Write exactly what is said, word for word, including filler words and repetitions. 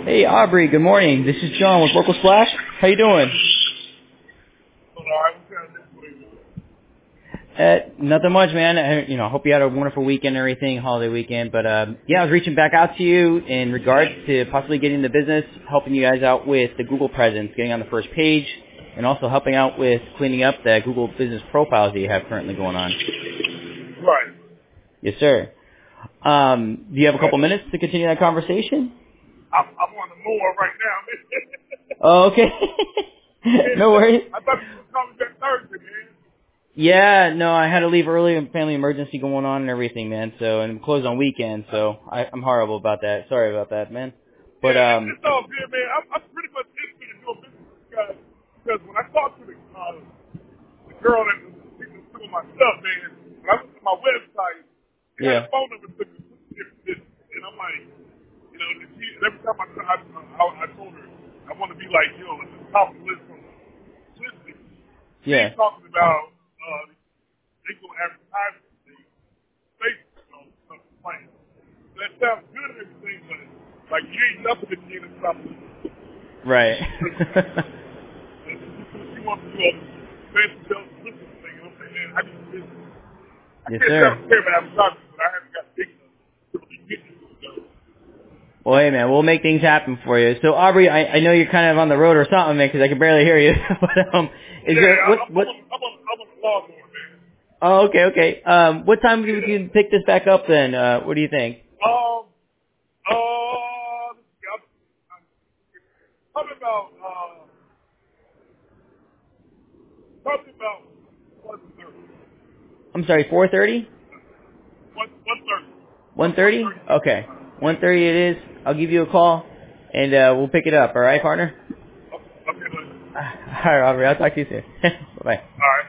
Hey, Aubrey. Good morning. This is John with Local Splash. How you doing? Uh, nothing much, man. I, you know, hope you had a wonderful weekend and everything, holiday weekend. But um, yeah, I was reaching back out to you in regards to possibly getting the business, helping you guys out with the Google presence, getting on the first page, and also helping out with cleaning up the Google business profiles that you have currently going on. Right. Yes, sir. Um, do you have a couple minutes to continue that conversation? I'm, I'm on the mower right now. Oh, okay. No worries. I thought you were coming back Thursday, man. Yeah, no, I had to leave early, and family emergency going on and everything, man. So, and I'm closed on weekends, so I, I'm horrible about that. Sorry about that, man. But Yeah, um, it's all good, man. I'm, I'm pretty much interested in doing business with you guys because when I talked to the, uh, the girl that was speaking to my stuff, man, when I went to my website, they had yeah, a phone number to this, and I'm like, you know, and she, and every time I, I, I, I told her I want to be like, you know, at the top of the list from listening, she's yeah, talking about uh, they go advertising things, Facebook, you know, stuff like that. That sounds good and everything, but like you ain't nothing if you ain't something. right. She wants to do a fancy sales listening thing, and I'm saying, man, I just business. I Yes, can't tell sir. the care about advertising, but I haven't got big enough to really get this stuff. Well, hey, man, we'll make things happen for you. So, Aubrey, I, I know you're kind of on the road or something, man, because I can barely hear you. but um, is Yeah, there I, what I'm, what? I'm, on, I'm, on, I'm on the lawnmower, man. Oh, okay, okay. Um, what time do we Yeah. can pick this back up then? Uh, what do you think? Um, uh, let's see, I'm, I'm talking about, uh, talking about one thirty. I'm sorry, four thirty. One, one thirty. One One, one thirty? thirty. Okay. Yeah. One thirty it is. I'll give you a call, and uh, we'll pick it up. All right, partner? Okay, okay, buddy. All right, Aubrey. I'll talk to you soon. Bye-bye. All right.